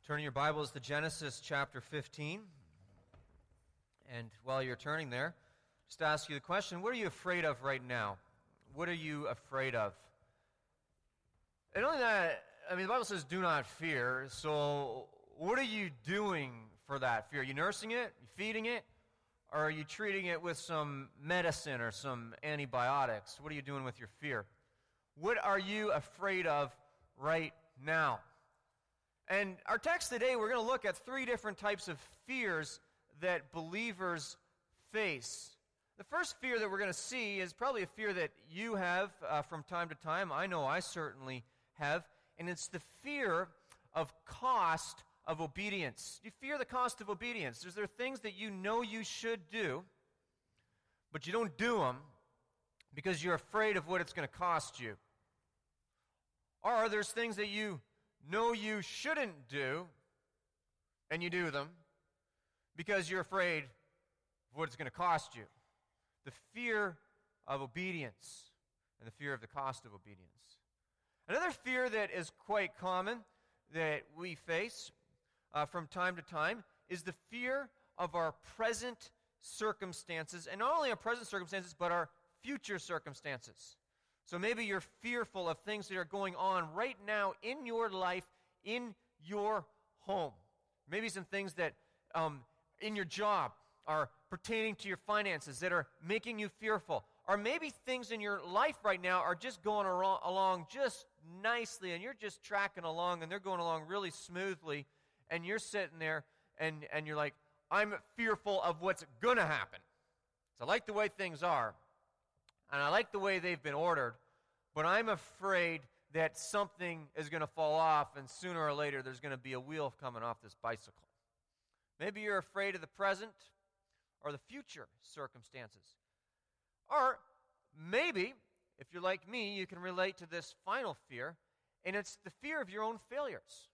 Turning your Bibles to Genesis chapter 15. And while you're turning there, just to ask you the question, what are you afraid of right now? What are you afraid of? And only that, the Bible says do not fear. So what are you doing for that fear? Are you nursing it? Are you feeding it? Or are you treating it with some medicine or some antibiotics? What are you doing with your fear? What are you afraid of right now? And our text today, we're going to look at three different types of fears that believers face. The first fear that we're going to see is probably a fear that you have from time to time. I know I certainly have. And it's the fear of cost of obedience. You fear the cost of obedience. There are things that you know you should do, but you don't do them because you're afraid of what it's going to cost you. Or there's things that you know you shouldn't do, and you do them because you're afraid of what it's going to cost you. The fear of obedience and the fear of the cost of obedience. Another fear that is quite common that we face from time to time is the fear of our present circumstances, and not only our present circumstances, but our future circumstances. So maybe you're fearful of things that are going on right now in your life, in your home. Maybe some things that in your job are pertaining to your finances that are making you fearful. Or maybe things in your life right now are just going along just nicely, and you're just tracking along, and they're going along really smoothly, and you're sitting there, and you're like, I'm fearful of what's going to happen. So I like the way things are, and I like the way they've been ordered, but I'm afraid that something is going to fall off, and sooner or later there's going to be a wheel coming off this bicycle. Maybe you're afraid of the present or the future circumstances. Or maybe, if you're like me, you can relate to this final fear, and it's the fear of your own failures.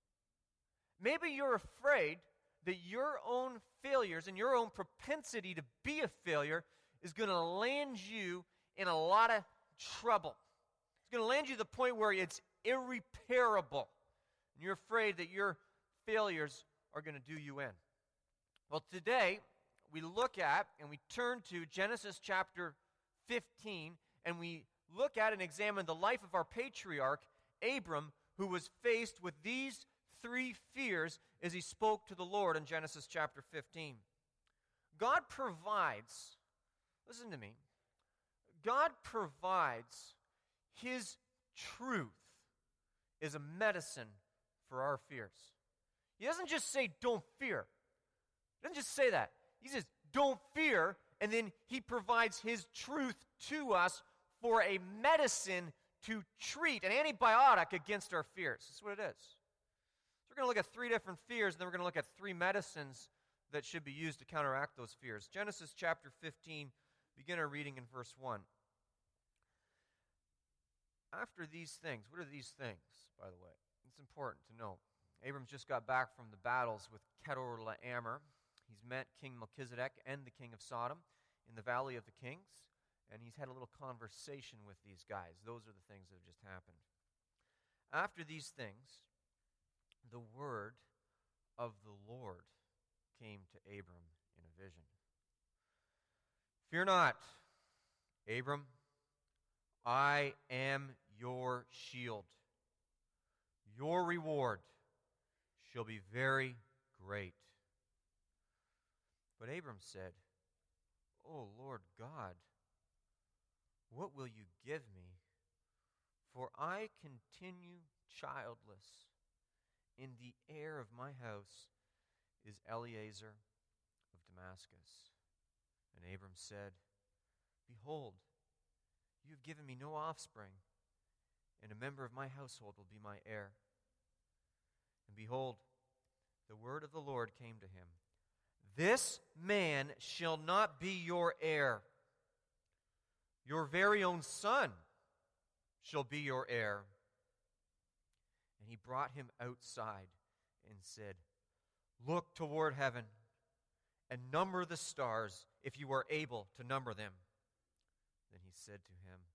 Maybe you're afraid that your own failures and your own propensity to be a failure is going to land you in a lot of trouble. It's going to land you to the point where it's irreparable. And you're afraid that your failures are going to do you in. Well, today, we look at and we turn to Genesis chapter 15, and we look at and examine the life of our patriarch, Abram, who was faced with these three fears as he spoke to the Lord in Genesis chapter 15. God provides, listen to me, God provides His truth as a medicine for our fears. He doesn't just say, don't fear. He doesn't just say that. He says, don't fear, and then He provides His truth to us for a medicine to treat, an antibiotic against our fears. That's what it is. So we're going to look at three different fears, and then we're going to look at three medicines that should be used to counteract those fears. Genesis chapter 15, begin our reading in verse 1. After these things, what are these things, by the way? It's important to know. Abram just got back from the battles with Chedorlaomer. He's met King Melchizedek and the king of Sodom in the Valley of the Kings, and he's had a little conversation with these guys. Those are the things that have just happened. After these things, the word of the Lord came to Abram in a vision. Fear not, Abram, I am your shield. Your reward shall be very great. But Abram said, O Lord God, what will you give me? For I continue childless, and the heir of my house is Eliezer of Damascus. And Abram said, Behold, you have given me no offspring, and a member of my household will be my heir. And behold, the word of the Lord came to him. This man shall not be your heir. Your very own son shall be your heir. And he brought him outside and said, Look toward heaven and number the stars, if you are able to number them. Then he said to him,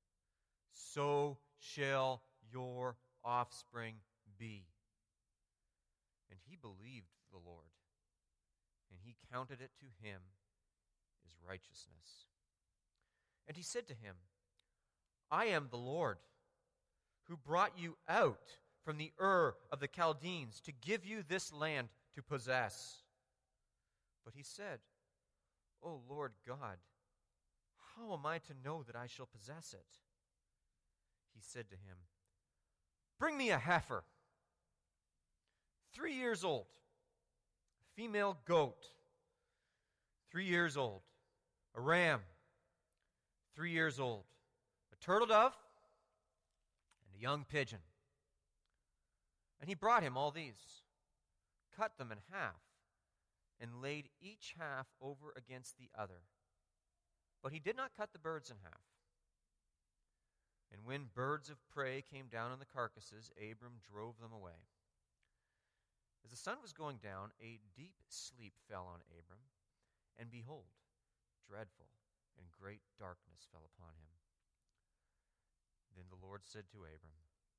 So shall your offspring be. And he believed the Lord, and he counted it to him as righteousness. And he said to him, I am the Lord, who brought you out from the Ur of the Chaldeans to give you this land to possess. But he said, O Lord God, how am I to know that I shall possess it? He said to him, bring me a heifer, 3 years old, a female goat, 3 years old, a ram, 3 years old, a turtle dove, and a young pigeon. And he brought him all these, cut them in half, and laid each half over against the other. But he did not cut the birds in half. And when birds of prey came down on the carcasses, Abram drove them away. As the sun was going down, a deep sleep fell on Abram, and behold, dreadful and great darkness fell upon him. Then the Lord said to Abram,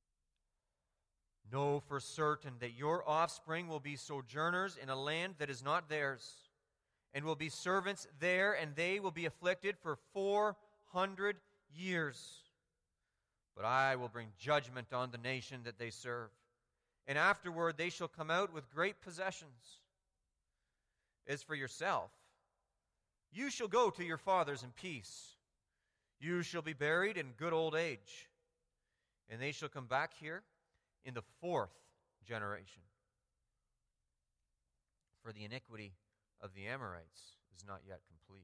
know for certain that your offspring will be sojourners in a land that is not theirs, and will be servants there, and they will be afflicted for 400 years. But I will bring judgment on the nation that they serve, and afterward they shall come out with great possessions. As for yourself, you shall go to your fathers in peace. You shall be buried in good old age, and they shall come back here in the 4th generation. For the iniquity of the Amorites is not yet complete.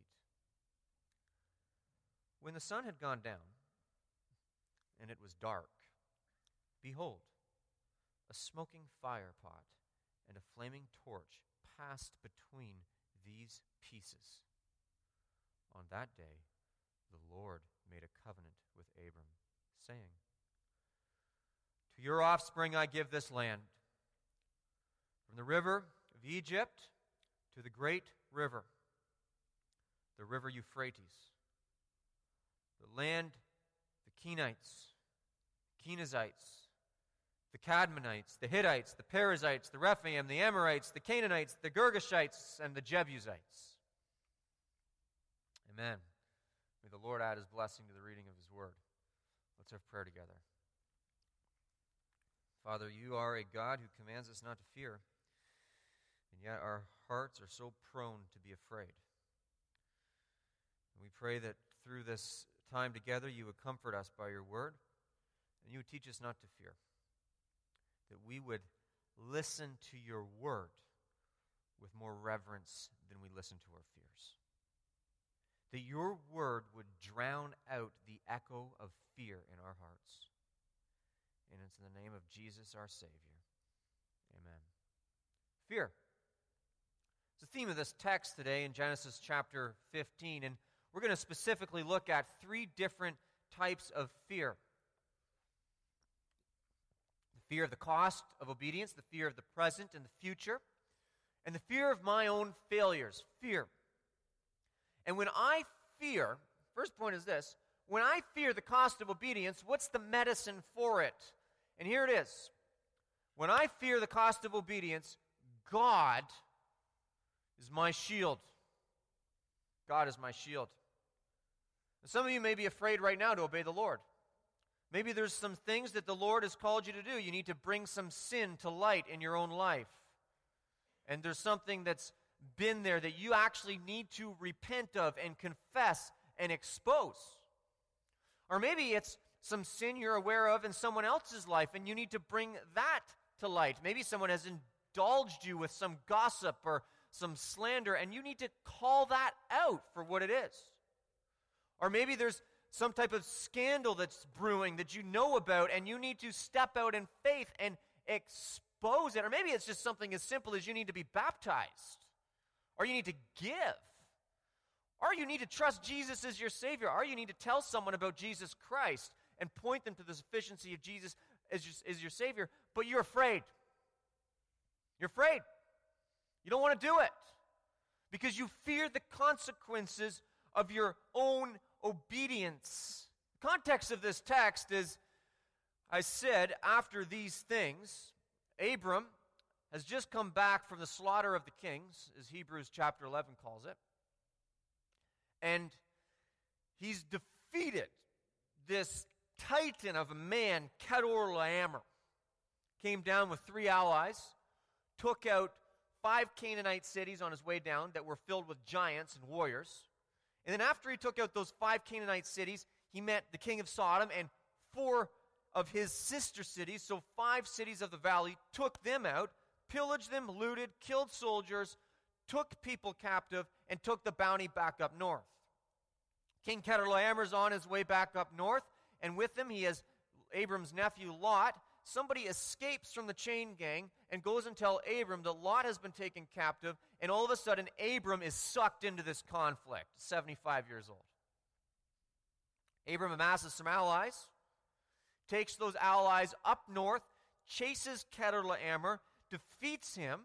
When the sun had gone down, and it was dark, behold, a smoking firepot and a flaming torch passed between these pieces. On that day, the Lord made a covenant with Abram, saying, to your offspring I give this land, from the river of Egypt to the great river, the river Euphrates, the land, the Kenites, Kenizzites, the Cadmonites, the Hittites, the Perizzites, the Rephaim, the Amorites, the Canaanites, the Girgashites, and the Jebusites. Amen. May the Lord add his blessing to the reading of his word. Let's have prayer together. Father, you are a God who commands us not to fear, and yet our hearts are so prone to be afraid. And we pray that through this time together you would comfort us by your word, and you would teach us not to fear, that we would listen to your word with more reverence than we listen to our fears, that your word would drown out the echo of fear in our hearts. And it's in the name of Jesus, our Savior. Amen. Fear. It's the theme of this text today in Genesis chapter 15, and we're going to specifically look at 3 different types of fear. The fear of the cost of obedience, the fear of the present and the future, and the fear of my own failures. Fear. And when I fear, first point is this, when I fear the cost of obedience, what's the medicine for it? And here it is. When I fear the cost of obedience, God is my shield. God is my shield. And some of you may be afraid right now to obey the Lord. Maybe there's some things that the Lord has called you to do. You need to bring some sin to light in your own life. And there's something that's been there that you actually need to repent of and confess and expose. Or maybe it's some sin you're aware of in someone else's life and you need to bring that to light. Maybe someone has indulged you with some gossip or some slander and you need to call that out for what it is. Or maybe there's some type of scandal that's brewing that you know about and you need to step out in faith and expose it. Or maybe it's just something as simple as you need to be baptized. Or you need to give. Or you need to trust Jesus as your Savior. Or you need to tell someone about Jesus Christ and point them to the sufficiency of Jesus as your Savior. But you're afraid. You're afraid. You don't want to do it. Because you fear the consequences of your own obedience. The context of this text is, I said, after these things, Abram has just come back from the slaughter of the kings, as Hebrews chapter 11 calls it. And he's defeated this titan of a man, Chedorlaomer. Came down with 3 allies, took out 5 Canaanite cities on his way down that were filled with giants and warriors. And then after he took out those 5 Canaanite cities, he met the king of Sodom and 4 of his sister cities, so 5 cities of the valley, took them out, pillaged them, looted, killed soldiers, took people captive, and took the bounty back up north. King Chedorlaomer's on his way back up north, and with him he has Abram's nephew Lot. Somebody escapes from the chain gang and goes and tells Abram that Lot has been taken captive, and all of a sudden Abram is sucked into this conflict, 75 years old. Abram amasses some allies, takes those allies up north, chases Chedorlaomer, defeats him,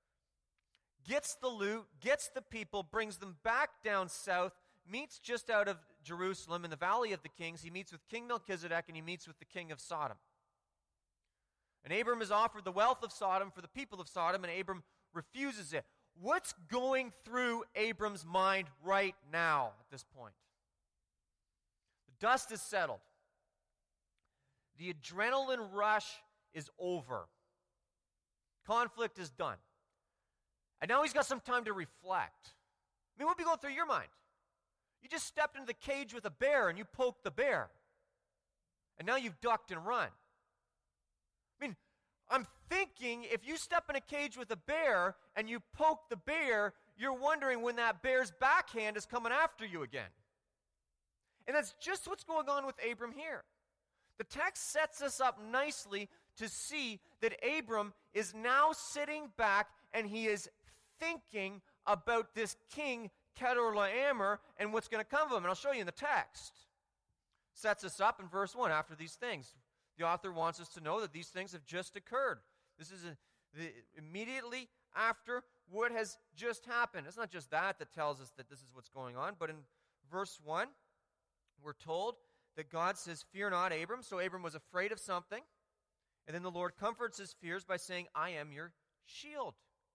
gets the loot, gets the people, brings them back down south, meets just out of Jerusalem in the Valley of the Kings. He meets with King Melchizedek, and he meets with the king of Sodom. And Abram is offered the wealth of Sodom for the people of Sodom, and Abram refuses it. What's going through Abram's mind right now at this point? The dust is settled. The adrenaline rush is over. Conflict is done. And now he's got some time to reflect. I mean, what would be going through your mind? You just stepped into the cage with a bear and you poked the bear. And now you've ducked and run. I mean, I'm thinking if you step in a cage with a bear and you poke the bear, you're wondering when that bear's backhand is coming after you again. And that's just what's going on with Abram here. The text sets us up nicely to see that Abram is now sitting back and he is thinking about this king Chedorlaomer and what's going to come of him. And I'll show you in the text. Sets us up in verse 1 after these things. The author wants us to know that these things have just occurred. This is immediately after what has just happened. It's not just that tells us that this is what's going on, but in verse 1, we're told that God says, "Fear not, Abram." So Abram was afraid of something. And then the Lord comforts his fears by saying, "I am your shield."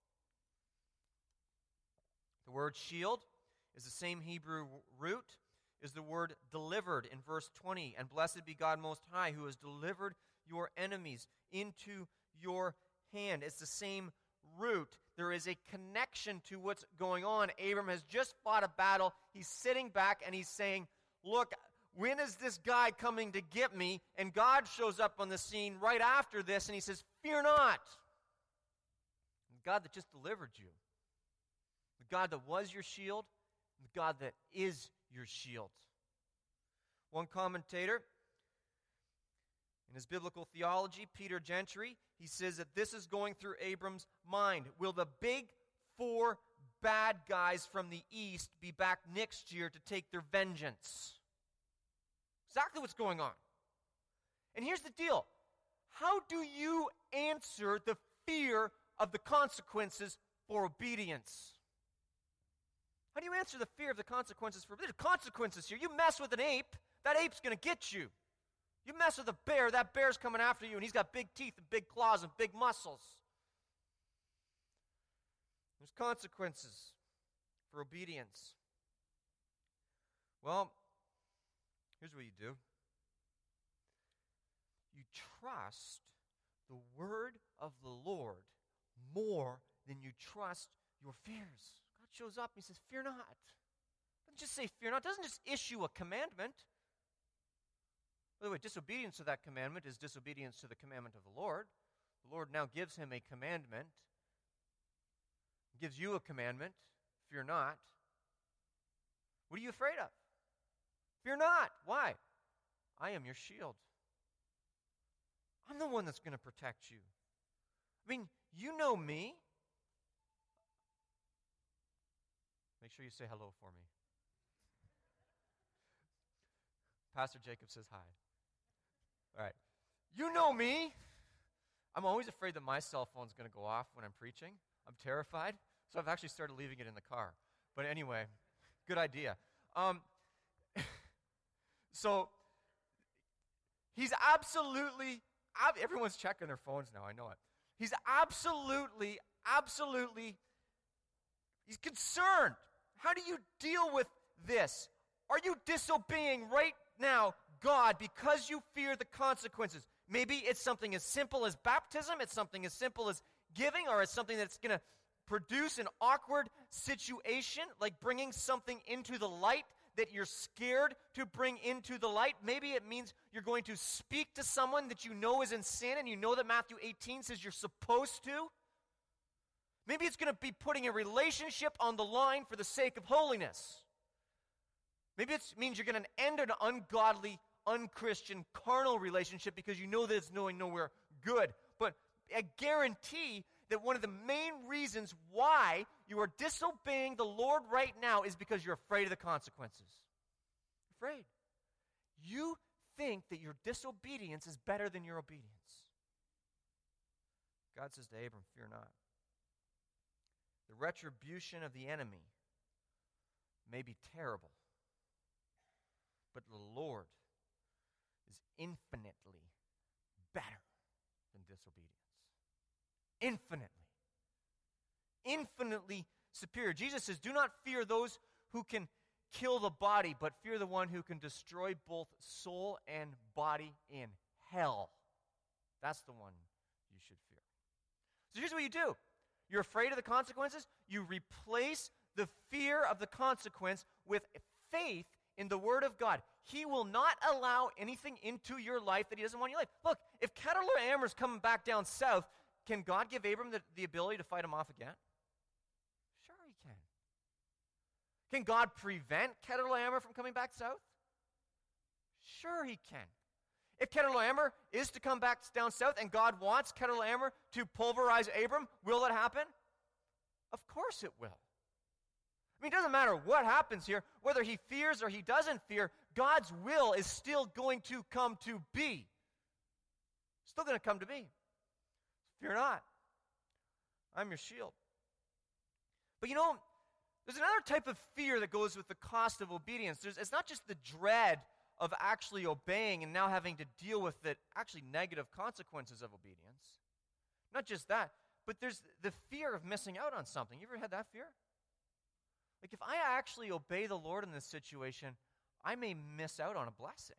The word shield is the same Hebrew root as the word delivered in verse 20. "And blessed be God Most High, who has delivered your enemies into your hand." It's the same root. There is a connection to what's going on. Abram has just fought a battle. He's sitting back and he's saying, look, when is this guy coming to get me? And God shows up on the scene right after this and he says, "Fear not." The God that just delivered you. The God that was your shield. The God that is your shield. One commentator, in his biblical theology, Peter Gentry, he says that this is going through Abram's mind. Will the big 4 bad guys from the east be back next year to take their vengeance? Exactly what's going on. And here's the deal. How do you answer the fear of the consequences for obedience? How do you answer the fear of the consequences for obedience? There's consequences here. You mess with an ape, that ape's going to get you. You mess with a bear, that bear's coming after you, and he's got big teeth and big claws and big muscles. There's consequences for obedience. Well, here's what you do. You trust the word of the Lord more than you trust your fears. God shows up and he says, "Fear not." Doesn't just say fear not. Doesn't just issue a commandment. By the way, disobedience to that commandment is disobedience to the commandment of the Lord. The Lord now gives him a commandment. He gives you a commandment. Fear not. What are you afraid of? Fear not. Why? I am your shield. I'm the one that's going to protect you. I mean, you know me. Make sure you say hello for me. Pastor Jacob says hi. All right. You know me. I'm always afraid that my cell phone's going to go off when I'm preaching. I'm terrified. So I've actually started leaving it in the car. But anyway, good idea. So he's absolutely, everyone's checking their phones now, I know it. He's absolutely, he's concerned. How do you deal with this? Are you disobeying right now God because you fear the consequences? Maybe it's something as simple as baptism, it's something as simple as giving, or it's something that's going to produce an awkward situation, like bringing something into the light that you're scared to bring into the light. Maybe it means you're going to speak to someone that you know is in sin, and you know that Matthew 18 says you're supposed to. Maybe it's going to be putting a relationship on the line for the sake of holiness. Maybe it means you're going to end an ungodly, unchristian, carnal relationship because you know that it's going nowhere good. But I guarantee that one of the main reasons why you are disobeying the Lord right now is because you're afraid of the consequences. Afraid. You think that your disobedience is better than your obedience. God says to Abram, fear not. The retribution of the enemy may be terrible, but the Lord is infinitely better than disobedience. Infinitely superior. Jesus says, do not fear those who can kill the body, but fear the one who can destroy both soul and body in hell. That's the one you should fear. So here's what you do. You're afraid of the consequences. You replace the fear of the consequence with faith in the Word of God. He will not allow anything into your life that He doesn't want in your life. Look, if Chedorlaomer is coming back down south, can God give Abram the ability to fight him off again? Sure He can. Can God prevent Chedorlaomer from coming back south? Sure He can. If Chedorlaomer is to come back down south and God wants Chedorlaomer to pulverize Abram, will it happen? Of course it will. I mean, it doesn't matter what happens here, whether he fears or he doesn't fear, God's will is still going to come to be. Still going to come to be. Fear not. I'm your shield. But you know, there's another type of fear that goes with the cost of obedience. It's not just the dread of actually obeying and now having to deal with the actually negative consequences of obedience. Not just that, but there's the fear of missing out on something. You ever had that fear? Like, if I actually obey the Lord in this situation, I may miss out on a blessing.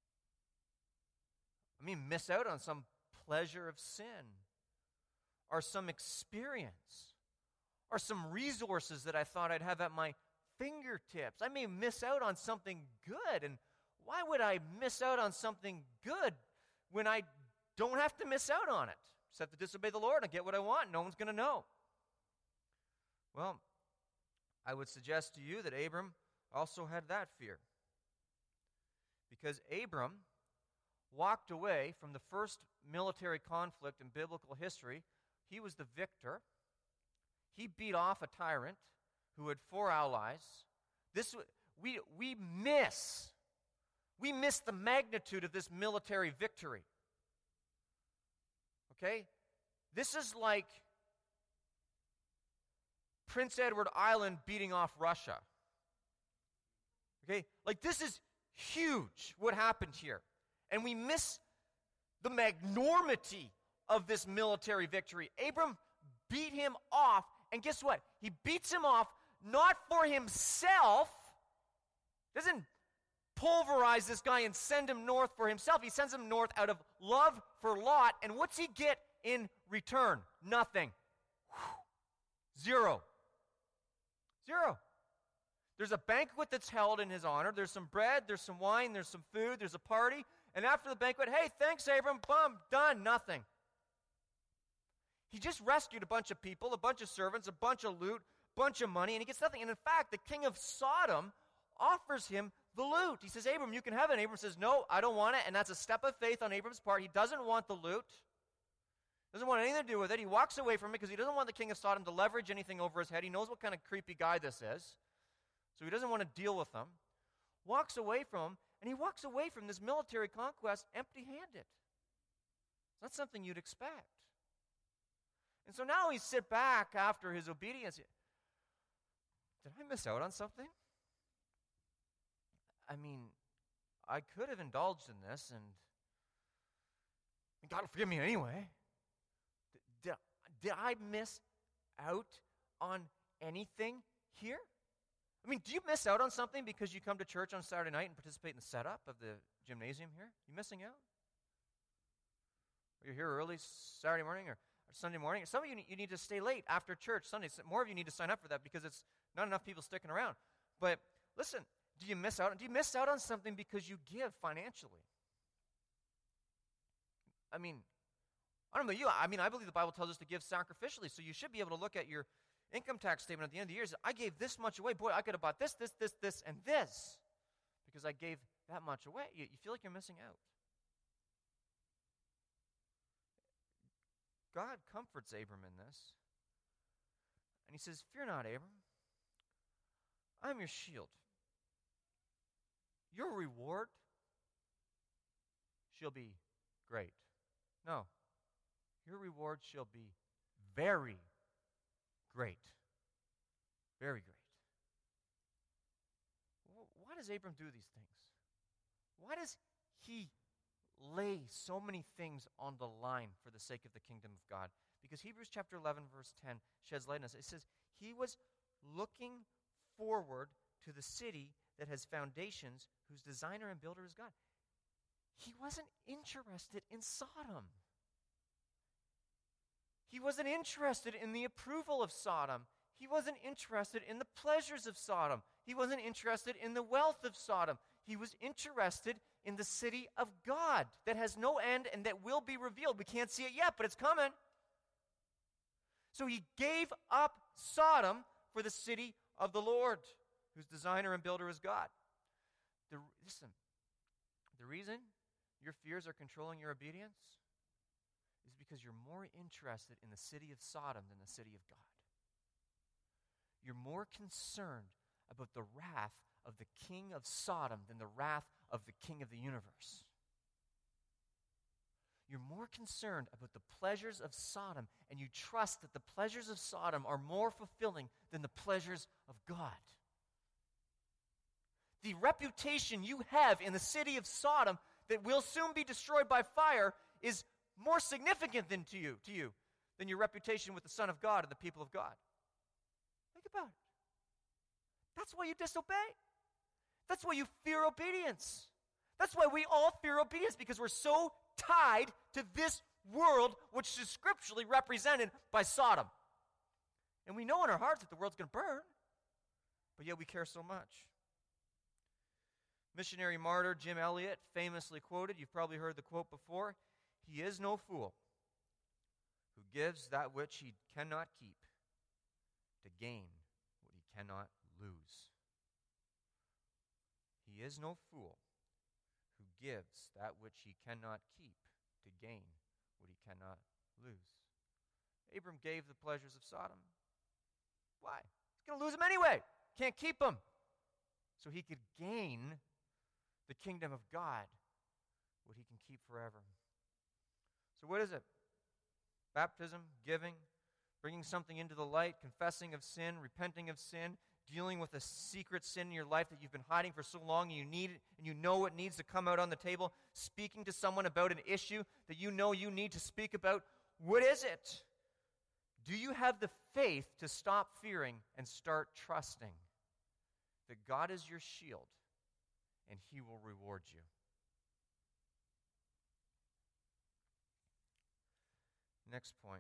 I may miss out on some pleasure of sin, or some experience, or some resources that I thought I'd have at my fingertips. I may miss out on something good. And why would I miss out on something good when I don't have to miss out on it? Just have to disobey the Lord and get what I want. No one's going to know. Well, I would suggest to you that Abram also had that fear. Because Abram walked away from the first military conflict in biblical history. He was the victor. He beat off a tyrant who had 4 allies. We miss the magnitude of this military victory. Okay? This is like Prince Edward Island beating off Russia. Okay? Like, this is huge what happened here. And we miss the magnanimity of this military victory. Abram beat him off, and guess what? He beats him off not for himself. Doesn't pulverize this guy and send him north for himself. He sends him north out of love for Lot, and what's he get in return? Nothing. Zero. There's a banquet that's held in his honor. There's some bread, there's some wine, there's some food, there's a party. And after the banquet, hey, thanks, Abram, boom, done, nothing. He just rescued a bunch of people, a bunch of servants, a bunch of loot, a bunch of money, and he gets nothing. And in fact, the king of Sodom offers him the loot. He says, Abram, you can have it. And Abram says, no, I don't want it. And that's a step of faith on Abram's part. He doesn't want the loot. Doesn't want anything to do with it. He walks away from it because he doesn't want the king of Sodom to leverage anything over his head. He knows what kind of creepy guy this is. So he doesn't want to deal with them. Walks away from him, and he walks away from this military conquest empty-handed. It's not something you'd expect. And so now he sit back after his obedience. Did I miss out on something? I mean, I could have indulged in this, and God will forgive me anyway. did I miss out on anything here? I mean, do you miss out on something because you come to church on Saturday night and participate in the setup of the gymnasium here? You missing out? Or you're here early Saturday morning or Sunday morning? Some of you need to stay late after church Sunday. More of you need to sign up for that because it's not enough people sticking around. But listen, do you miss out? Do you miss out on something because you give financially? I mean, I don't know you. I mean, I believe the Bible tells us to give sacrificially, so you should be able to look at your income tax statement at the end of the year and say, I gave this much away. Boy, I could have bought this, and this because I gave that much away. You feel like you're missing out. God comforts Abram in this. And he says, fear not, Abram. I'm your shield. Your reward shall be great. No. Your reward shall be very great. Very great. Why does Abram do these things? Why does he lay so many things on the line for the sake of the kingdom of God? Because Hebrews chapter 11, verse 10 sheds light on us. It says, he was looking forward to the city that has foundations, whose designer and builder is God. He wasn't interested in Sodom. He wasn't interested in the approval of Sodom. He wasn't interested in the pleasures of Sodom. He wasn't interested in the wealth of Sodom. He was interested in the city of God that has no end and that will be revealed. We can't see it yet, but it's coming. So he gave up Sodom for the city of the Lord, whose designer and builder is God. Listen, the reason your fears are controlling your obedience is because you're more interested in the city of Sodom than the city of God. You're more concerned about the wrath of the king of Sodom than the wrath of the king of the universe. You're more concerned about the pleasures of Sodom, and you trust that the pleasures of Sodom are more fulfilling than the pleasures of God. The reputation you have in the city of Sodom that will soon be destroyed by fire is more significant than to you than your reputation with the Son of God and the people of God. Think about it. That's why you disobey. That's why you fear obedience. That's why we all fear obedience, because we're so tied to this world, which is scripturally represented by Sodom. And we know in our hearts that the world's going to burn, but yet we care so much. Missionary martyr Jim Elliot famously quoted, you've probably heard the quote before, "He is no fool who gives that which he cannot keep to gain what he cannot lose." He is no fool who gives that which he cannot keep to gain what he cannot lose. Abram gave the pleasures of Sodom. Why? He's going to lose them anyway. Can't keep them. So he could gain the kingdom of God, what he can keep forever. So what is it? Baptism, giving, bringing something into the light, confessing of sin, repenting of sin, dealing with a secret sin in your life that you've been hiding for so long and you need it, and you know it needs to come out on the table, speaking to someone about an issue that you know you need to speak about. What is it? Do you have the faith to stop fearing and start trusting that God is your shield and he will reward you? Next point.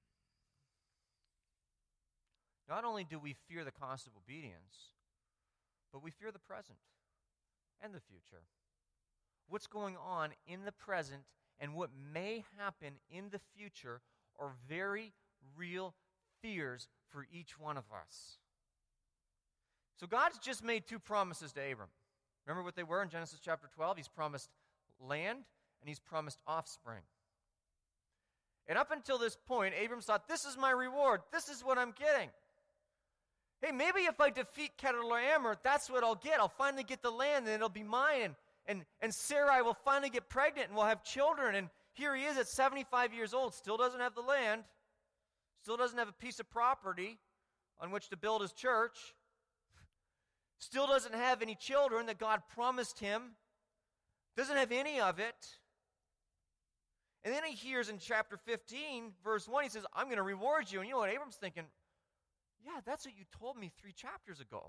Not only do we fear the cost of obedience, but we fear the present and the future. What's going on in the present and what may happen in the future are very real fears for each one of us. So God's just made two promises to Abram. Remember what they were in Genesis chapter 12? He's promised land and he's promised offspring. And up until this point, Abram thought, this is my reward. This is what I'm getting. Hey, maybe if I defeat Chedorlaomer, that's what I'll get. I'll finally get the land, and it'll be mine. And Sarai will finally get pregnant, and we'll have children. And here he is at 75 years old, still doesn't have the land, still doesn't have a piece of property on which to build his church, still doesn't have any children that God promised him, doesn't have any of it. And then he hears in chapter 15, verse 1, he says, I'm going to reward you. And you know what Abram's thinking? Yeah, that's what you told me 3 chapters ago.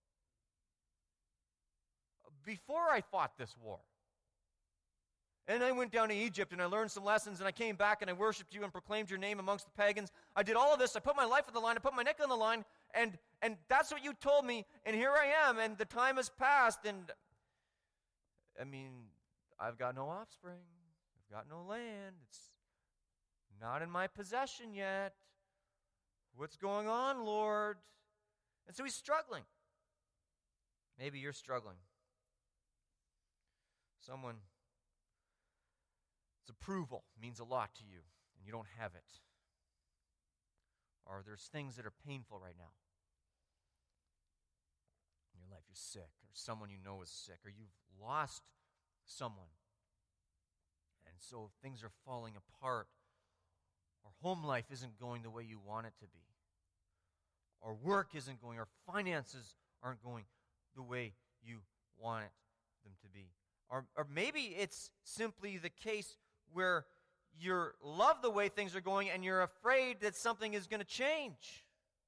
Before I fought this war. And I went down to Egypt and I learned some lessons and I came back and I worshiped you and proclaimed your name amongst the pagans. I did all of this. I put my life on the line. I put my neck on the line. And that's what you told me. And here I am. And the time has passed. And, I mean, I've got no offspring. I've got no land. It's not in my possession yet. What's going on, Lord? And so he's struggling. Maybe you're struggling. Someone's approval means a lot to you, and you don't have it. Or there's things that are painful right now. In your life, you're sick, or someone you know is sick, or you've lost someone. And so things are falling apart. Or home life isn't going the way you want it to be. Or work isn't going, or finances aren't going the way you want them to be. Or maybe it's simply the case where you love the way things are going and you're afraid that something is going to change.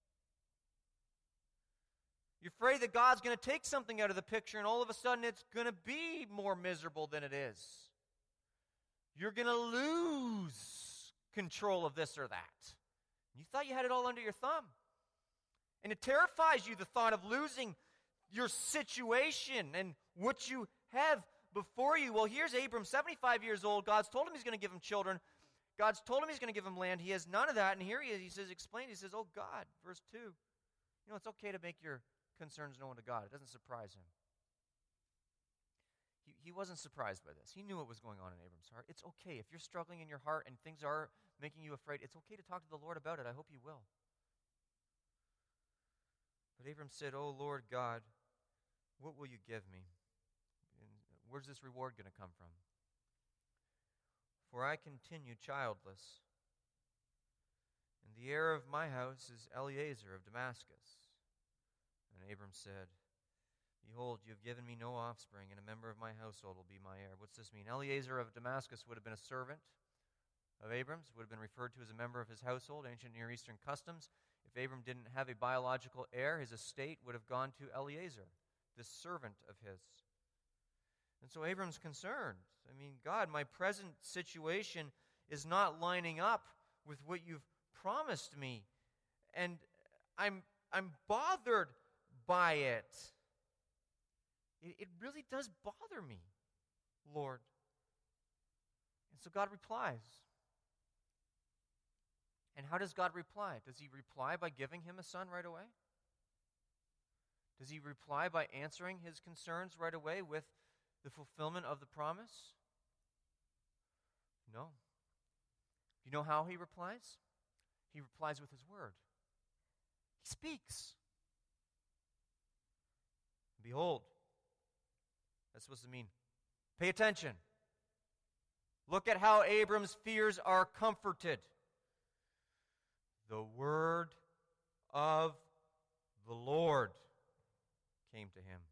You're afraid that God's going to take something out of the picture and all of a sudden it's going to be more miserable than it is. You're going to lose control of this or that. You thought you had it all under your thumb. And it terrifies you, the thought of losing your situation and what you have before you. Well, here's Abram, 75 years old. God's told him he's going to give him children. God's told him he's going to give him land. He has none of that. And here he is. He says, explain. He says, oh God, verse 2. You know, it's okay to make your concerns known to God. It doesn't surprise him. He wasn't surprised by this. He knew what was going on in Abram's heart. It's okay. If you're struggling in your heart and things are making you afraid, it's okay to talk to the Lord about it. I hope you will. But Abram said, oh Lord God, what will you give me? And where's this reward going to come from? For I continue childless, and the heir of my house is Eliezer of Damascus. And Abram said, behold, you have given me no offspring, and a member of my household will be my heir. What's this mean? Eliezer of Damascus would have been a servant of Abram's, would have been referred to as a member of his household, ancient Near Eastern customs. If Abram didn't have a biological heir, his estate would have gone to Eliezer, this servant of his. And so Abram's concerned. I mean, God, my present situation is not lining up with what you've promised me. And I'm bothered by it. It really does bother me, Lord. And so God replies. And how does God reply? Does he reply by giving him a son right away? Does he reply by answering his concerns right away with the fulfillment of the promise? No. You know how he replies? He replies with his word. He speaks. Behold, that's supposed to mean, pay attention. Look at how Abram's fears are comforted. The word of the Lord came to him.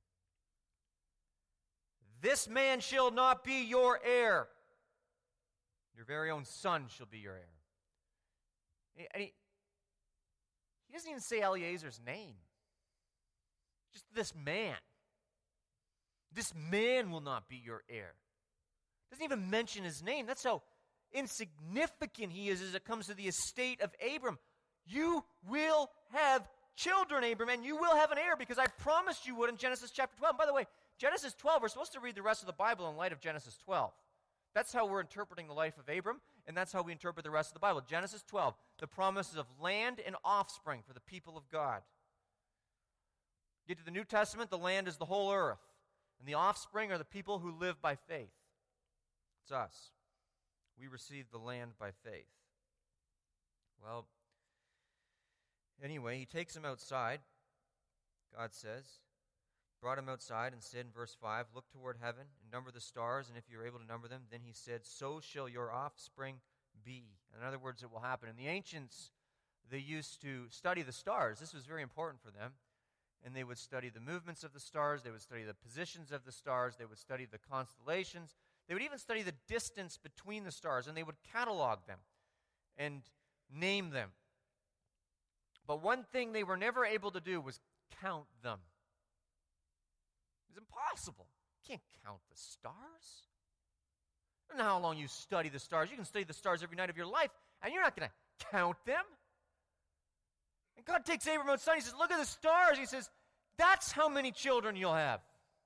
This man shall not be your heir. Your very own son shall be your heir. And he doesn't even say Eliezer's name. Just this man. This man will not be your heir. Doesn't even mention his name. That's how insignificant he is as it comes to the estate of Abram. You will have children, Abram, and you will have an heir because I promised you would in Genesis chapter 12. And by the way, Genesis 12, we're supposed to read the rest of the Bible in light of Genesis 12. That's how we're interpreting the life of Abram, and that's how we interpret the rest of the Bible. Genesis 12, the promises of land and offspring for the people of God. Get to the New Testament, the land is the whole earth, and the offspring are the people who live by faith. It's us. We receive the land by faith. Well, anyway, he takes him outside, God says. Brought him outside and said in verse 5, look toward heaven and number the stars, and if you're able to number them, then he said, so shall your offspring be. In other words, it will happen. And the ancients, they used to study the stars. This was very important for them. And they would study the movements of the stars. They would study the positions of the stars. They would study the constellations They would even study the distance between the stars, and they would catalog them and name them. But one thing they were never able to do was count them. It's impossible. You can't count the stars. I don't know how long you study the stars. You can study the stars every night of your life, and you're not going to count them. And God takes Abram outside, he says, look at the stars. He says, that's how many children you'll have.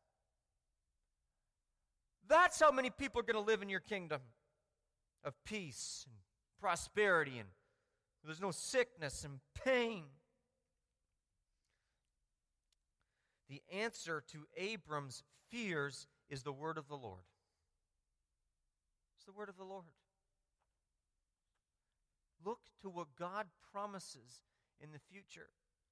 That's how many people are going to live in your kingdom of peace and prosperity, and there's no sickness and pain. The answer to Abram's fears is the word of the Lord. It's the word of the Lord. Look to what God promises in the future.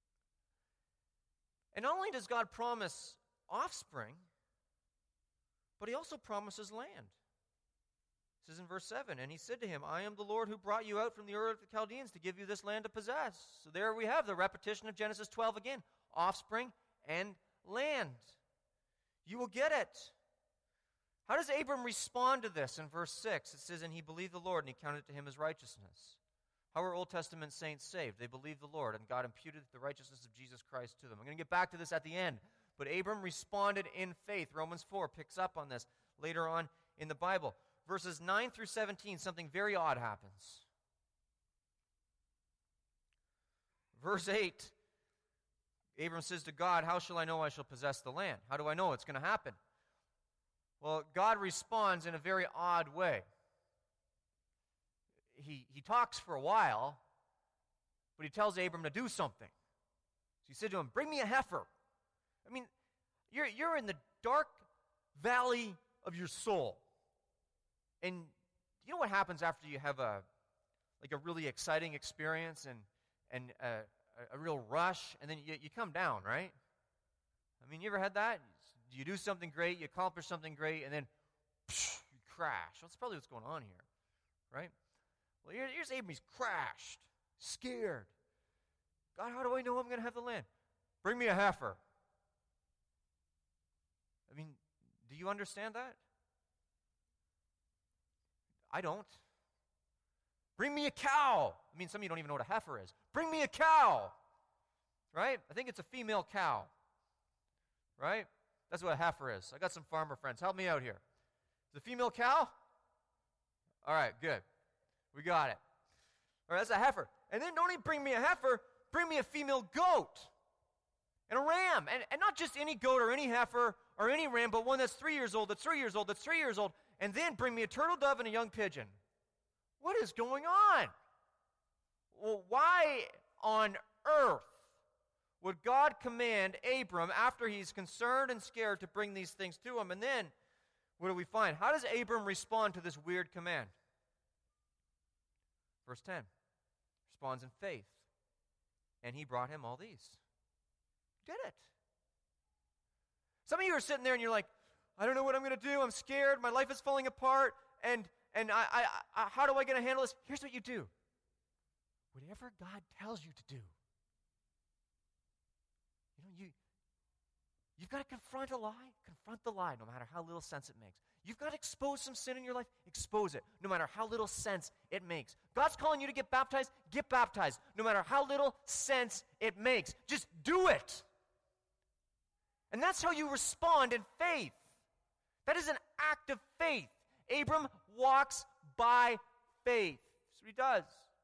And not only does God promise offspring, but he also promises land. It says in verse 7, and he said to him, I am the Lord who brought you out from the Ur of the Chaldeans to give you this land to possess. So there we have the repetition of Genesis 12 again. Offspring and land. You will get it. How does Abram respond to this in verse 6? It says, and he believed the Lord, and he counted it to him as righteousness. How are Old Testament saints saved? They believed the Lord, and God imputed the righteousness of Jesus Christ to them. I'm going to get back to this at the end. But Abram responded in faith. Romans 4 picks up on this later on in the Bible. Verses 9 through 17, something very odd happens. Verse 8, Abram says to God, how shall I know I shall possess the land? How do I know it's going to happen? Well, God responds in a very odd way. He talks for a while, but he tells Abram to do something. So he said to him, bring me a heifer. I mean, you're in the dark valley of your soul. And you know what happens after you have a really exciting experience and a real rush, and then you come down, right? I mean, you ever had that? You do something great, you accomplish something great, and then you crash. Well, that's probably what's going on here, right? Well, here's Abram. He's crashed, scared. God, how do I know I'm going to have the land? Bring me a heifer. I mean, do you understand that? I don't. Bring me a cow. I mean, some of you don't even know what a heifer is. Bring me a cow. Right? I think it's a female cow. Right? That's what a heifer is. I got some farmer friends. Help me out here. Is it a female cow? All right, good. We got it. All right, that's a heifer. And then don't even bring me a heifer. Bring me a female goat and a ram. And not just any goat or any heifer or any ram, but one that's 3 years old, that's 3 years old, that's 3 years old. And then bring me a turtle dove and a young pigeon. What is going on? Well, why on earth would God command Abram, after he's concerned and scared, to bring these things to him? And then, what do we find? How does Abram respond to this weird command? Verse 10, responds in faith. And he brought him all these. Did it. Some of you are sitting there and you're like, I don't know what I'm going to do. I'm scared. My life is falling apart. And I how do I get to handle this? Here's what you do. Whatever God tells you to do. You've got to confront a lie. Confront the lie, no matter how little sense it makes. You've got to expose some sin in your life. Expose it, no matter how little sense it makes. God's calling you to get baptized. Get baptized, no matter how little sense it makes. Just do it. And that's how you respond in faith. That is an act of faith. Abram walks by faith. That's what he does.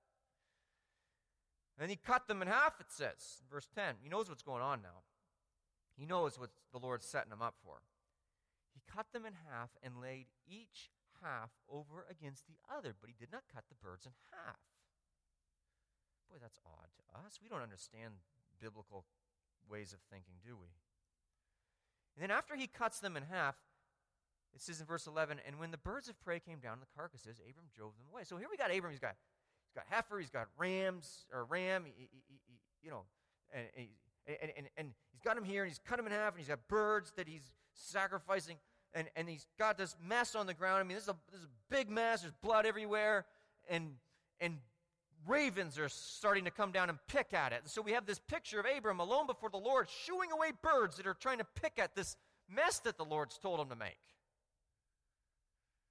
And he cut them in half, it says, in verse 10. He knows what's going on now. He knows what the Lord's setting him up for. He cut them in half and laid each half over against the other, but he did not cut the birds in half. Boy, that's odd to us. We don't understand biblical ways of thinking, do we? And then after he cuts them in half, it says in verse 11, and when the birds of prey came down the carcasses, Abram drove them away. So here we got Abram. He's got heifer. He's got ram. And he's got him here, and he's cut him in half, and he's got birds that he's sacrificing, and he's got this mess on the ground. I mean, this is a big mess. There's blood everywhere, and ravens are starting to come down and pick at it. And so we have this picture of Abram alone before the Lord, shooing away birds that are trying to pick at this mess that the Lord's told him to make.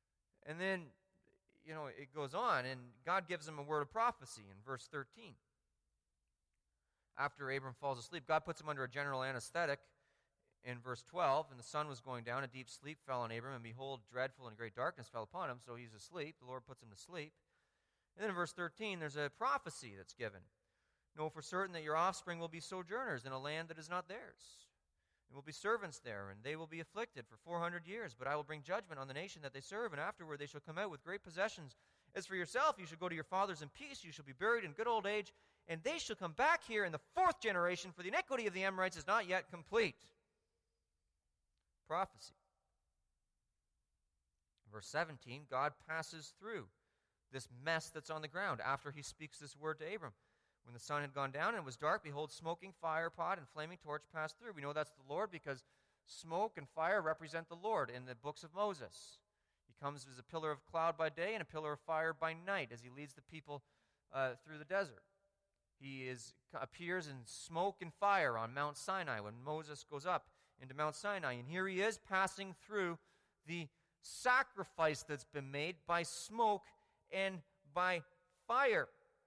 And then, it goes on, and God gives him a word of prophecy in verse 13. After Abram falls asleep, God puts him under a general anesthetic in verse 12, and the sun was going down, a deep sleep fell on Abram, and behold, dreadful and great darkness fell upon him, so he's asleep. The Lord puts him to sleep. And then in verse 13, there's a prophecy that's given. Know for certain that your offspring will be sojourners in a land that is not theirs. And will be servants there, and they will be afflicted for 400 years. But I will bring judgment on the nation that they serve, and afterward they shall come out with great possessions. As for yourself, you shall go to your fathers in peace. You shall be buried in good old age, and they shall come back here in the fourth generation, for the iniquity of the Amorites is not yet complete. Prophecy. Verse 17, God passes through this mess that's on the ground after he speaks this word to Abram. When the sun had gone down and it was dark, behold, smoking fire pot and flaming torch passed through. We know that's the Lord because smoke and fire represent the Lord in the books of Moses. He comes as a pillar of cloud by day and a pillar of fire by night as he leads the people through the desert. He appears in smoke and fire on Mount Sinai when Moses goes up into Mount Sinai. And here he is passing through the sacrifice that's been made by smoke and by fire.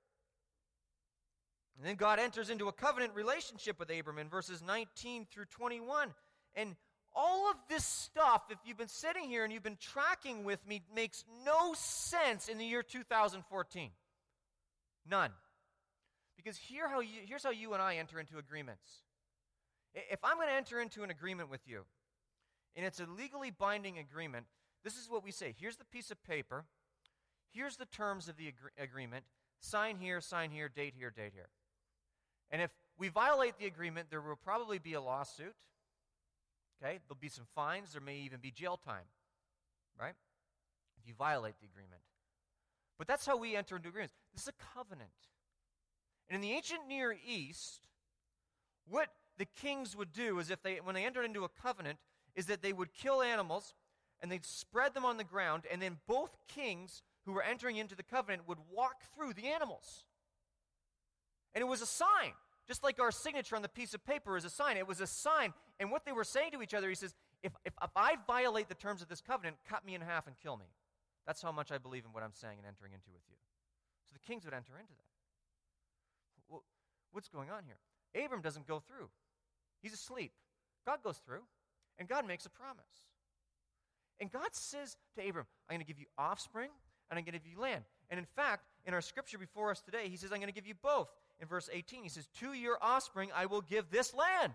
And then God enters into a covenant relationship with Abram in verses 19 through 21. And all of this stuff, if you've been sitting here and you've been tracking with me, makes no sense in the year 2014. None. Because here's how you and I enter into agreements. If I'm going to enter into an agreement with you, and it's a legally binding agreement, this is what we say. Here's the piece of paper. Here's the terms of the agreement. Sign here, date here, date here. And if we violate the agreement, there will probably be a lawsuit. Okay? There'll be some fines. There may even be jail time. Right? If you violate the agreement. But that's how we enter into agreements. This is a covenant. And in the ancient Near East, what the kings would do is when they entered into a covenant, is that they would kill animals and they'd spread them on the ground, and then both kings who were entering into the covenant would walk through the animals. And it was a sign, just like our signature on the piece of paper is a sign. It was a sign. And what they were saying to each other, he says, if I violate the terms of this covenant, cut me in half and kill me. That's how much I believe in what I'm saying and entering into with you. So the kings would enter into that. Well, what's going on here? Abram doesn't go through. He's asleep. God goes through, and God makes a promise. And God says to Abram, I'm going to give you offspring, and I'm going to give you land. And in fact, in our scripture before us today, he says, I'm going to give you both. In verse 18, he says, to your offspring I will give this land.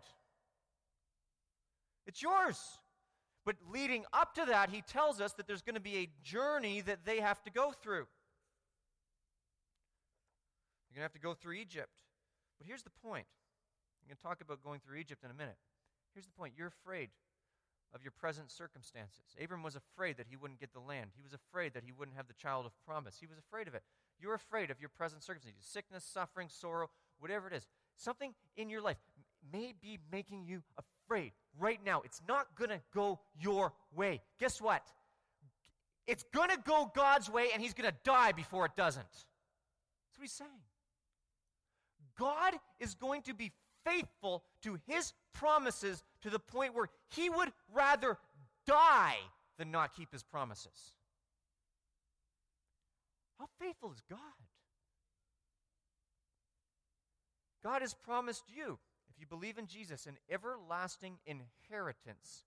It's yours. But leading up to that, he tells us that there's going to be a journey that they have to go through. You're going to have to go through Egypt. But here's the point. I'm going to talk about going through Egypt in a minute. Here's the point. You're afraid of your present circumstances. Abram was afraid that he wouldn't get the land. He was afraid that he wouldn't have the child of promise. He was afraid of it. You're afraid of your present circumstances. Sickness, suffering, sorrow, whatever it is. Something in your life may be making you afraid right now. It's not going to go your way. Guess what? It's going to go God's way, and he's going to die before it doesn't. That's what he's saying. God is going to be faithful to his promises to the point where he would rather die than not keep his promises. How faithful is God? God has promised you, if you believe in Jesus, an everlasting inheritance,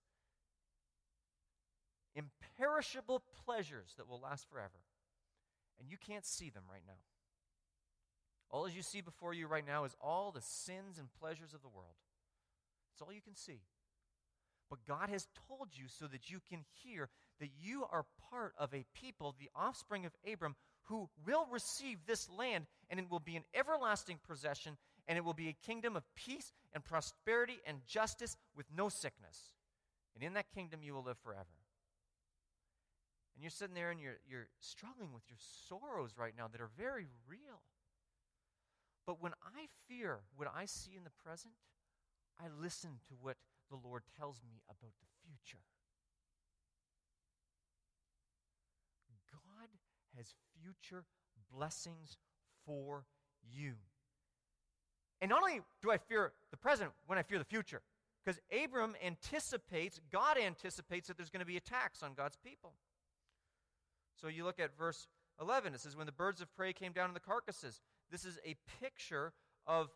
imperishable pleasures that will last forever. And you can't see them right now. All as you see before you right now is all the sins and pleasures of the world. It's all you can see. But God has told you so that you can hear that you are part of a people, the offspring of Abram, who will receive this land, and it will be an everlasting possession, and it will be a kingdom of peace and prosperity and justice with no sickness. And in that kingdom you will live forever. And you're sitting there and you're struggling with your sorrows right now that are very real. But when I fear what I see in the present, I listen to what the Lord tells me about the future. God has future blessings for you. And not only do I fear the present when I fear the future, because God anticipates that there's going to be attacks on God's people. So you look at verse 11. It says, when the birds of prey came down on the carcasses. This is a picture of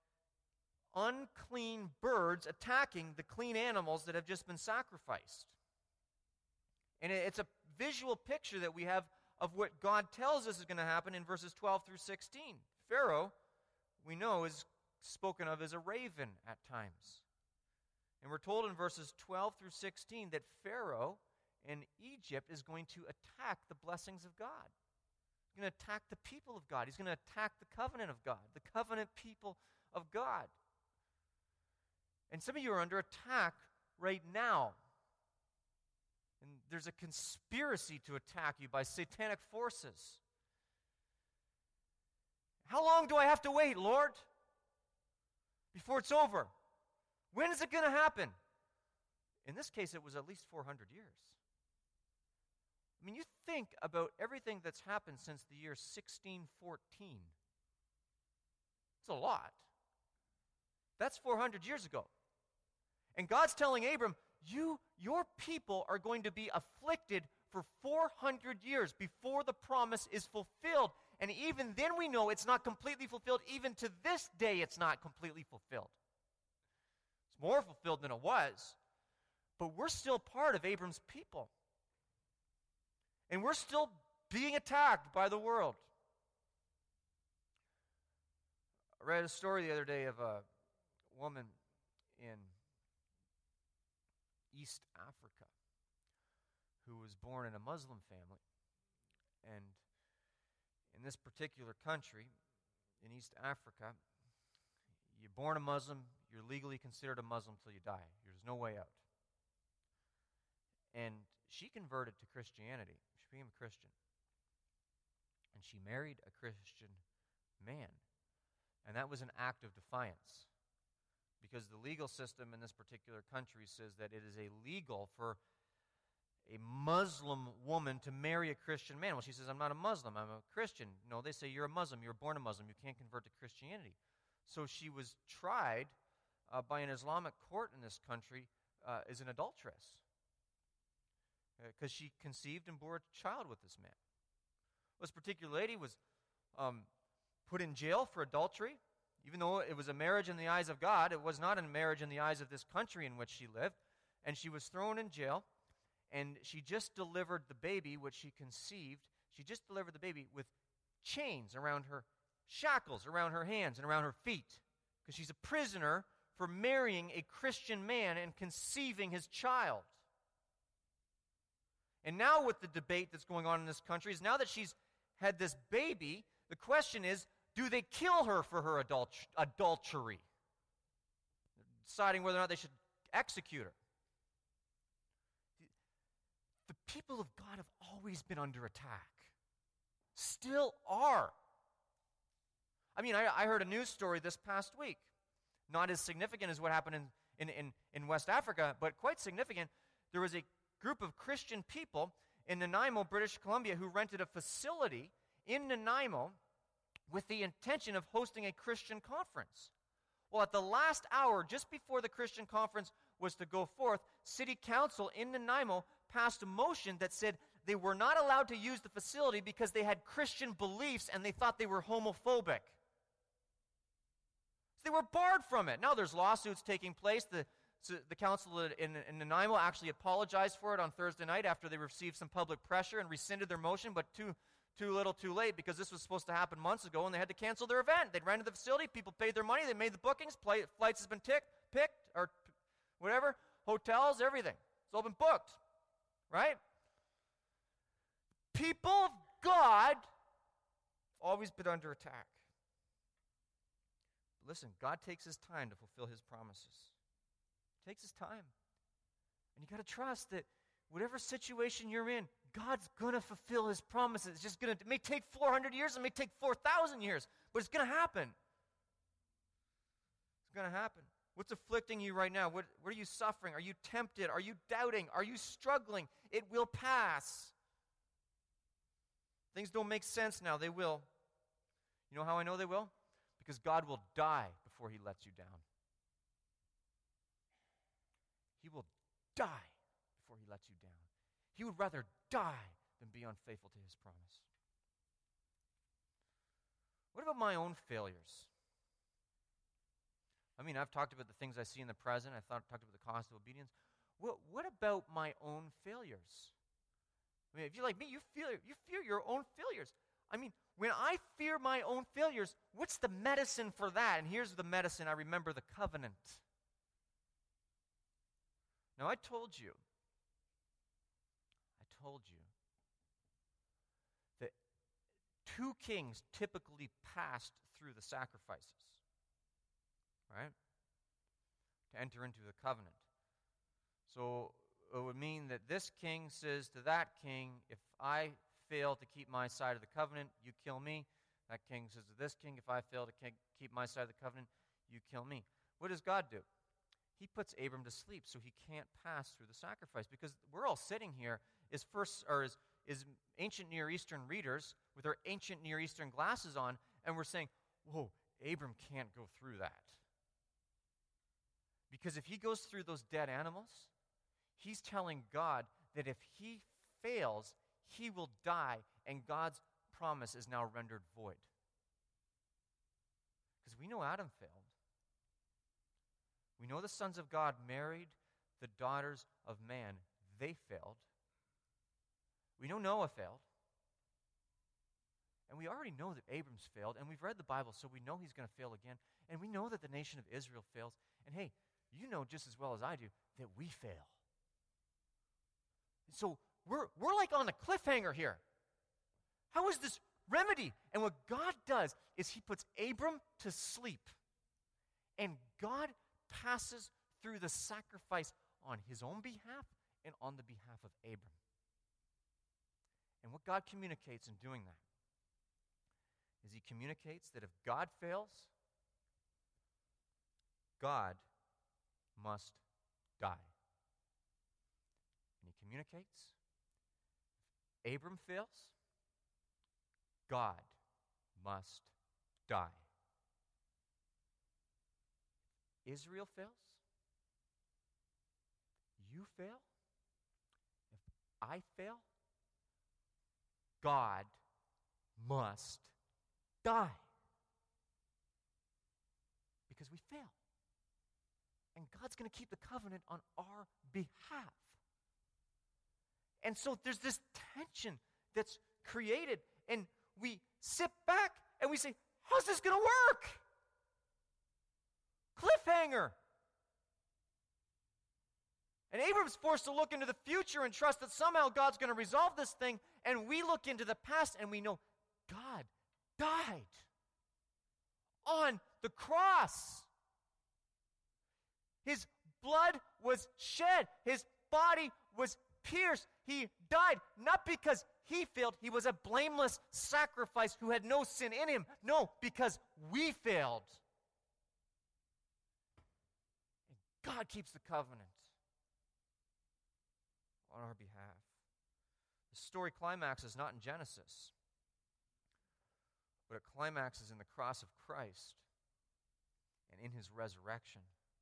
unclean birds attacking the clean animals that have just been sacrificed. And it's a visual picture that we have of what God tells us is going to happen in verses 12 through 16. Pharaoh, we know, is spoken of as a raven at times. And we're told in verses 12 through 16 that Pharaoh in Egypt is going to attack the blessings of God. He's going to attack the people of God. He's going to attack the covenant of God, the covenant people of God. And some of you are under attack right now. And there's a conspiracy to attack you by satanic forces. How long do I have to wait, Lord, before it's over? When is it going to happen? In this case, it was at least 400 years. I mean, you think about everything that's happened since the year 1614. It's a lot. That's 400 years ago. And God's telling Abram, your people are going to be afflicted for 400 years before the promise is fulfilled. And even then we know it's not completely fulfilled. Even to this day, it's not completely fulfilled. It's more fulfilled than it was. But we're still part of Abram's people. And we're still being attacked by the world. I read a story the other day of a woman in East Africa who was born in a Muslim family. And in this particular country, in East Africa, you're born a Muslim, you're legally considered a Muslim till you die. There's no way out. And she converted to Christianity. She became a Christian. And she married a Christian man. And that was an act of defiance. Because the legal system in this particular country says that it is illegal for a Muslim woman to marry a Christian man. Well, she says, I'm not a Muslim, I'm a Christian. No, they say, you're a Muslim, you're born a Muslim, you can't convert to Christianity. So she was tried by an Islamic court in this country as an adulteress. Because she conceived and bore a child with this man. This particular lady was put in jail for adultery. Even though it was a marriage in the eyes of God, it was not a marriage in the eyes of this country in which she lived. And she was thrown in jail, and she just delivered the baby, which she conceived. She just delivered the baby with chains around her, shackles around her hands and around her feet, because she's a prisoner for marrying a Christian man and conceiving his child. And now with the debate that's going on in this country is now that she's had this baby, the question is, do they kill her for her adultery? They're deciding whether or not they should execute her. The people of God have always been under attack. Still are. I mean, I heard a news story this past week. Not as significant as what happened in West Africa, but quite significant. There was a group of Christian people in Nanaimo, British Columbia, who rented a facility in Nanaimo with the intention of hosting a Christian conference. Well, at the last hour, just before the Christian conference was to go forth, City Council in Nanaimo passed a motion that said they were not allowed to use the facility because they had Christian beliefs and they thought they were homophobic. So they were barred from it. Now there's lawsuits taking place. The council in Nanaimo actually apologized for it on Thursday night after they received some public pressure and rescinded their motion, but too little, too late, because this was supposed to happen months ago, and they had to cancel their event. They'd rented the facility, people paid their money, they made the bookings, flights has been picked, or whatever, hotels, everything. It's all been booked, right? People of God always been under attack. But listen, God takes his time to fulfill his promises. He takes his time. And you got to trust that whatever situation you're in, God's going to fulfill his promises. It's just it may take 400 years, it may take 4,000 years, but it's going to happen. It's going to happen. What's afflicting you right now? What are you suffering? Are you tempted? Are you doubting? Are you struggling? It will pass. Things don't make sense now. They will. You know how I know they will? Because God will die before he lets you down. He will die before he lets you down. He would rather die than be unfaithful to his promise. What about my own failures? I mean, I've talked about the things I see in the present. I've talked about the cost of obedience. What about my own failures? I mean, if you're like me, you fear your own failures. I mean, when I fear my own failures, what's the medicine for that? And here's the medicine. I remember the covenant. Now, I told you that 2 kings typically passed through the sacrifices, right, to enter into the covenant. So it would mean that this king says to that king, if I fail to keep my side of the covenant, you kill me. That king says to this king, if I fail to keep my side of the covenant, you kill me. What does God do? He puts Abram to sleep so he can't pass through the sacrifice, because we're all sitting here as ancient Near Eastern readers with our ancient Near Eastern glasses on, and we're saying, whoa, Abram can't go through that. Because if he goes through those dead animals, he's telling God that if he fails, he will die, and God's promise is now rendered void. Because we know Adam failed. We know the sons of God married the daughters of man. They failed. We know Noah failed. And we already know that Abram's failed, and we've read the Bible, so we know he's going to fail again. And we know that the nation of Israel fails. And hey, you know just as well as I do that we fail. So we're like on a cliffhanger here. How is this remedy? And what God does is he puts Abram to sleep. And God passes through the sacrifice on his own behalf and on the behalf of Abram. And what God communicates in doing that is he communicates that if God fails, God must die. And he communicates, if Abram fails, God must die. Israel fails, you fail, if I fail, God must die. Because we fail. And God's going to keep the covenant on our behalf. And so there's this tension that's created, and we sit back and we say, how's this going to work? Cliffhanger. And Abram's forced to look into the future and trust that somehow God's going to resolve this thing, and we look into the past and we know God died on the cross. His blood was shed. His body was pierced. He died not because he failed. He was a blameless sacrifice who had no sin in him. No, because we failed. And God keeps the covenant on our behalf. The story climaxes not in Genesis, but it climaxes in the cross of Christ and in his resurrection.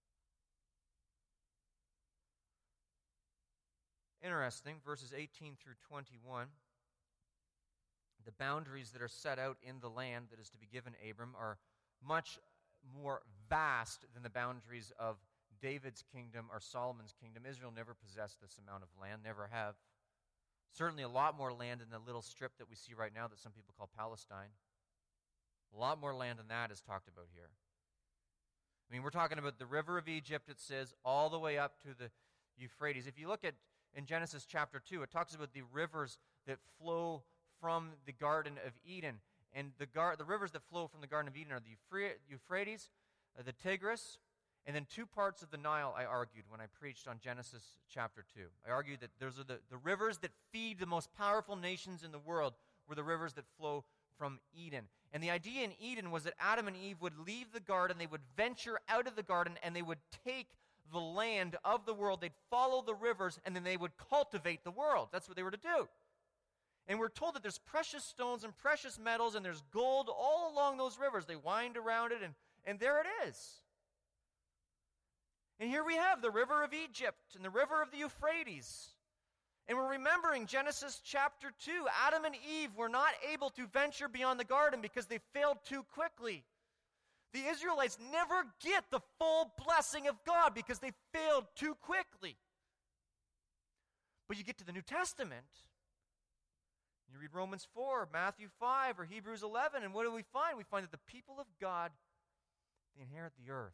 Interesting, verses 18 through 21, the boundaries that are set out in the land that is to be given Abram are much more vast than the boundaries of David's kingdom or Solomon's kingdom. Israel never possessed this amount of land, never have. Certainly a lot more land than the little strip that we see right now that some people call Palestine. A lot more land than that is talked about here. I mean, we're talking about the river of Egypt, it says, all the way up to the Euphrates. If you look at in Genesis chapter 2, it talks about the rivers that flow from the Garden of Eden. And the rivers that flow from the Garden of Eden are the Euphrates, the Tigris, and then 2 parts of the Nile, I argued when I preached on Genesis chapter 2. I argued that those are the rivers that feed the most powerful nations in the world were the rivers that flow from Eden. And the idea in Eden was that Adam and Eve would leave the garden, they would venture out of the garden, and they would take the land of the world. They'd follow the rivers, and then they would cultivate the world. That's what they were to do. And we're told that there's precious stones and precious metals, and there's gold all along those rivers. They wind around it, and there it is. And here we have the river of Egypt and the river of the Euphrates. And we're remembering Genesis chapter 2. Adam and Eve were not able to venture beyond the garden because they failed too quickly. The Israelites never get the full blessing of God because they failed too quickly. But you get to the New Testament, you read Romans 4, Matthew 5, or Hebrews 11, and what do we find? We find that the people of God, they inherit the earth.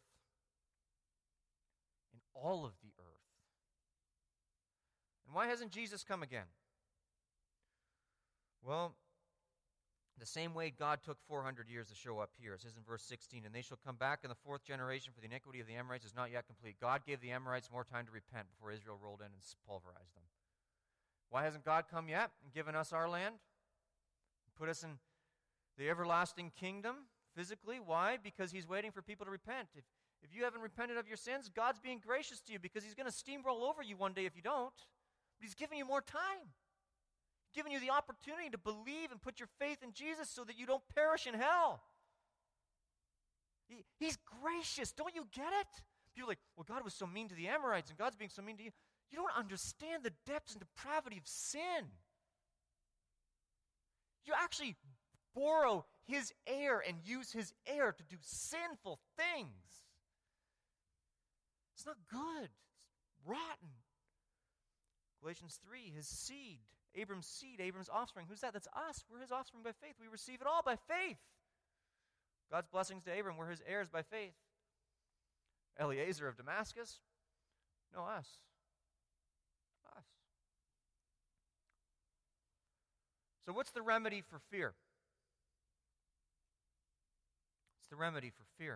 And all of the earth. And why hasn't Jesus come again? Well, the same way God took 400 years to show up here. It says in verse 16, and they shall come back in the fourth generation, for the iniquity of the Amorites is not yet complete. God gave the Amorites more time to repent before Israel rolled in and pulverized them. Why hasn't God come yet and given us our land? Put us in the everlasting kingdom physically? Why? Because he's waiting for people to repent. If you haven't repented of your sins, God's being gracious to you because he's going to steamroll over you one day if you don't. But he's giving you more time. Giving you the opportunity to believe and put your faith in Jesus so that you don't perish in hell. He's gracious. Don't you get it? People are like, well, God was so mean to the Amorites and God's being so mean to you. You don't understand the depths and depravity of sin. You actually borrow his air and use his air to do sinful things. It's not good. It's rotten. Galatians 3, his seed, Abram's offspring. Who's that? That's us. We're his offspring by faith. We receive it all by faith. God's blessings to Abram. We're his heirs by faith. Eliezer of Damascus? No, us. Us. So what's the remedy for fear? What's the remedy for fear?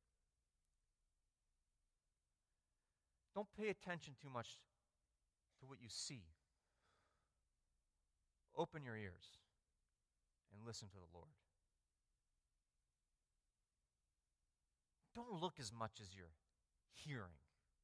Don't pay attention too much to what you see. Open your ears and listen to the Lord. Don't look as much as you're hearing.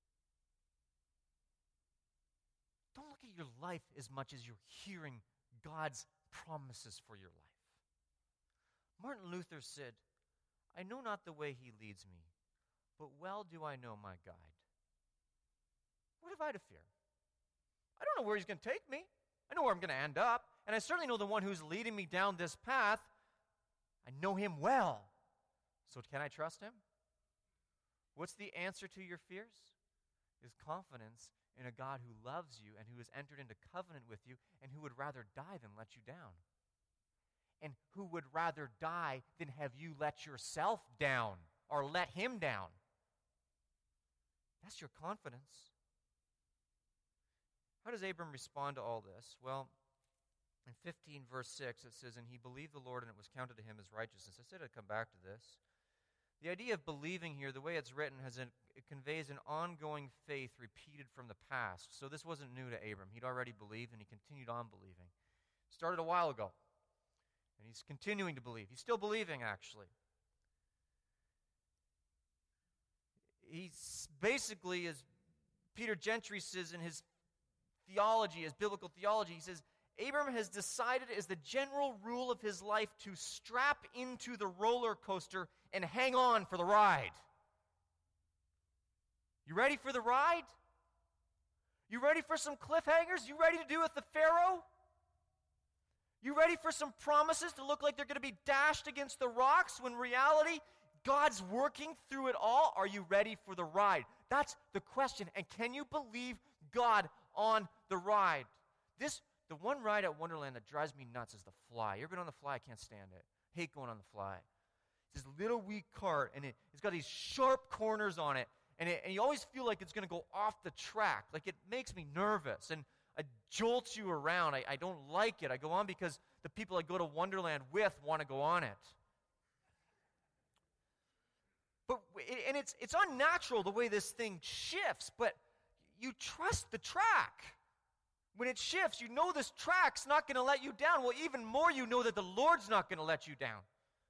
Don't look at your life as much as you're hearing God's promises for your life. Martin Luther said, I know not the way he leads me, but well do I know my guide. What have I to fear? I don't know where he's going to take me. I know where I'm going to end up. And I certainly know the one who's leading me down this path. I know him well. So can I trust him? What's the answer to your fears? Is confidence in a God who loves you and who has entered into covenant with you and who would rather die than let you down. And who would rather die than have you let yourself down or let him down. That's your confidence. How does Abram respond to all this? Well, in 15 verse 6 it says, and he believed the Lord and it was counted to him as righteousness. I said I'd come back to this. The idea of believing here, the way it's written, it conveys an ongoing faith repeated from the past. So this wasn't new to Abram. He'd already believed and he continued on believing. Started a while ago. And he's continuing to believe. He's still believing, actually. He's basically, as Peter Gentry says in his theology, his biblical theology, he says, Abram has decided as the general rule of his life to strap into the roller coaster and hang on for the ride. You ready for the ride? You ready for some cliffhangers? You ready to do with the Pharaoh? You ready for some promises to look like they're going to be dashed against the rocks when in reality, God's working through it all? Are you ready for the ride? That's the question. And can you believe God on the ride? The one ride at Wonderland that drives me nuts is the Fly. You ever been on the Fly? I can't stand it. I hate going on the Fly. It's this little weak cart, and it's got these sharp corners on it, and you always feel like it's going to go off the track. Like, it makes me nervous, and it jolts you around. I don't like it. I go on because the people I go to Wonderland with want to go on it. And it's unnatural the way this thing shifts, but you trust the track. When it shifts, you know this track's not going to let you down. Well, even more, you know that the Lord's not going to let you down.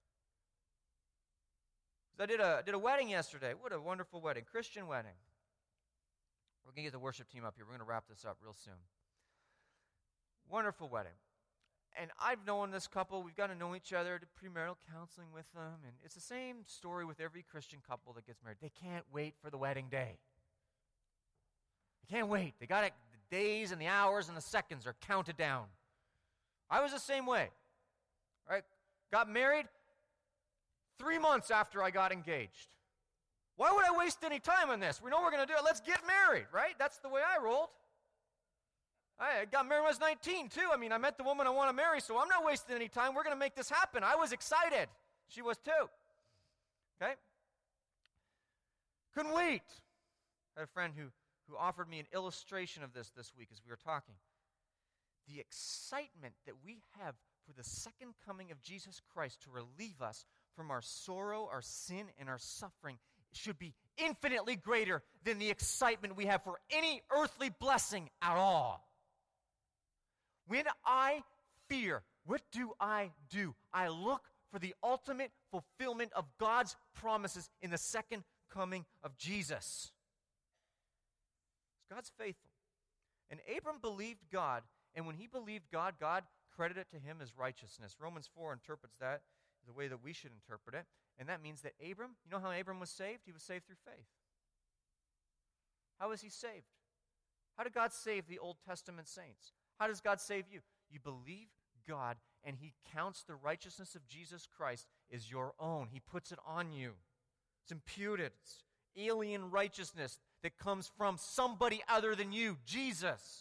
I did a wedding yesterday. What a wonderful wedding, Christian wedding. We're going to get the worship team up here. We're going to wrap this up real soon. Wonderful wedding. And I've known this couple. We've got to know each other, did premarital counseling with them. And it's the same story with every Christian couple that gets married. They can't wait for the wedding day. They can't wait. They got it. The days and the hours and the seconds are counted down. I was the same way. Right? Got married 3 months after I got engaged. Why would I waste any time on this? We know we're going to do it. Let's get married, right? That's the way I rolled. I got married when I was 19, too. I mean, I met the woman I want to marry, so I'm not wasting any time. We're going to make this happen. I was excited. She was, too. Okay? Couldn't wait. I had a friend who offered me an illustration of this week as we were talking. The excitement that we have for the second coming of Jesus Christ to relieve us from our sorrow, our sin, and our suffering should be infinitely greater than the excitement we have for any earthly blessing at all. When I fear, what do? I look for the ultimate fulfillment of God's promises in the second coming of Jesus. God's faithful. And Abram believed God, and when he believed God, God credited it to him as righteousness. Romans 4 interprets that the way that we should interpret it. And that means that Abram, you know how Abram was saved? He was saved through faith. How was he saved? How did God save the Old Testament saints? How does God save you? You believe God, and he counts the righteousness of Jesus Christ as your own. He puts it on you. It's imputed. It's alien righteousness that comes from somebody other than you, Jesus.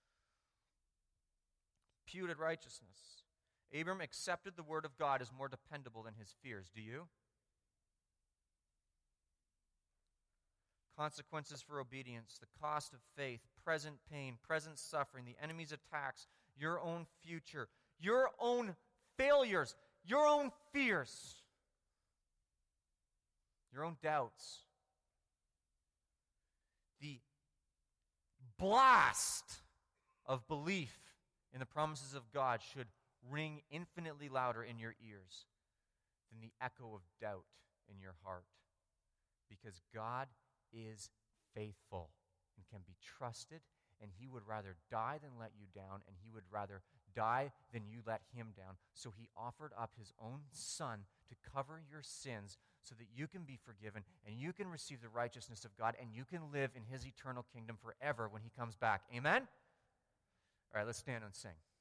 Imputed righteousness. Abram accepted the word of God as more dependable than his fears. Do you? Consequences for obedience, the cost of faith, present pain, present suffering, the enemy's attacks, your own future, your own failures, your own fears, your own doubts. The blast of belief in the promises of God should ring infinitely louder in your ears than the echo of doubt in your heart. Because God is faithful and can be trusted, and he would rather die than let you down, and he would rather die than you let him down. So he offered up his own son to cover your sins so that you can be forgiven and you can receive the righteousness of God and you can live in his eternal kingdom forever when he comes back. Amen? All right, let's stand and sing.